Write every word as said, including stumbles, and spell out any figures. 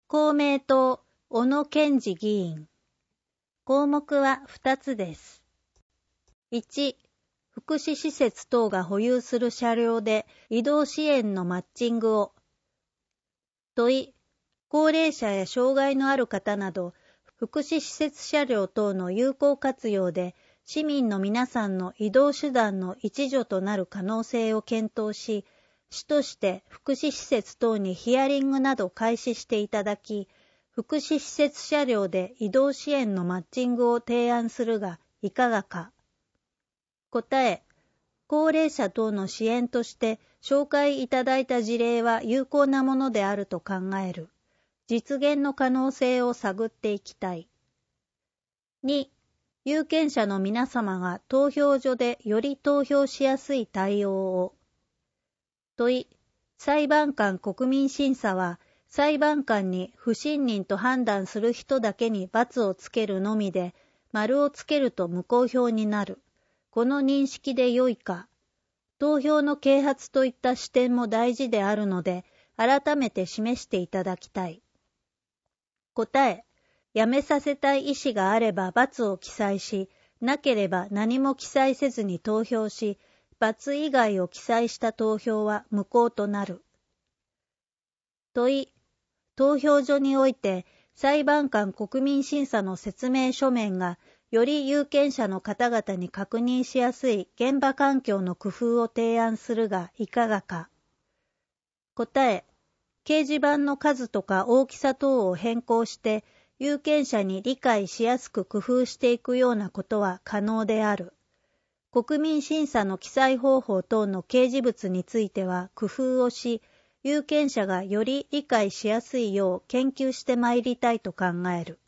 公明党、小野健二議員。項目はふたつです。いち、福祉施設等が保有する車両で移動支援のマッチングを。問い、高齢者や障害のある方など、福祉施設車両等の有効活用で、市民の皆さんの移動手段の一助となる可能性を検討し、主として福祉施設等にヒアリングなど開始していただき、福祉施設車両で移動支援のマッチングを提案するがいかがか。答え、高齢者等の支援として紹介いただいた事例は有効なものであると考える。実現の可能性を探っていきたい。に、有権者の皆様が投票所でより投票しやすい対応を。問い、裁判官国民審査は裁判官に不信任と判断する人だけに罰をつけるのみで、丸をつけると無効票になる。この認識でよいか。投票の啓発といった視点も大事であるので、改めて示していただきたい。答え、やめさせたい意思があれば罰を記載し、なければ何も記載せずに投票し、罰以外を記載した投票は無効となる。問い、投票所において裁判官国民審査の説明書面がより有権者の方々に確認しやすい現場環境の工夫を提案するがいかがか。答え、掲示板の数とか大きさ等を変更して有権者に理解しやすく工夫していくようなことは可能である。国民審査の記載方法等の掲示物については工夫をし、有権者がより理解しやすいよう研究してまいりたいと考える。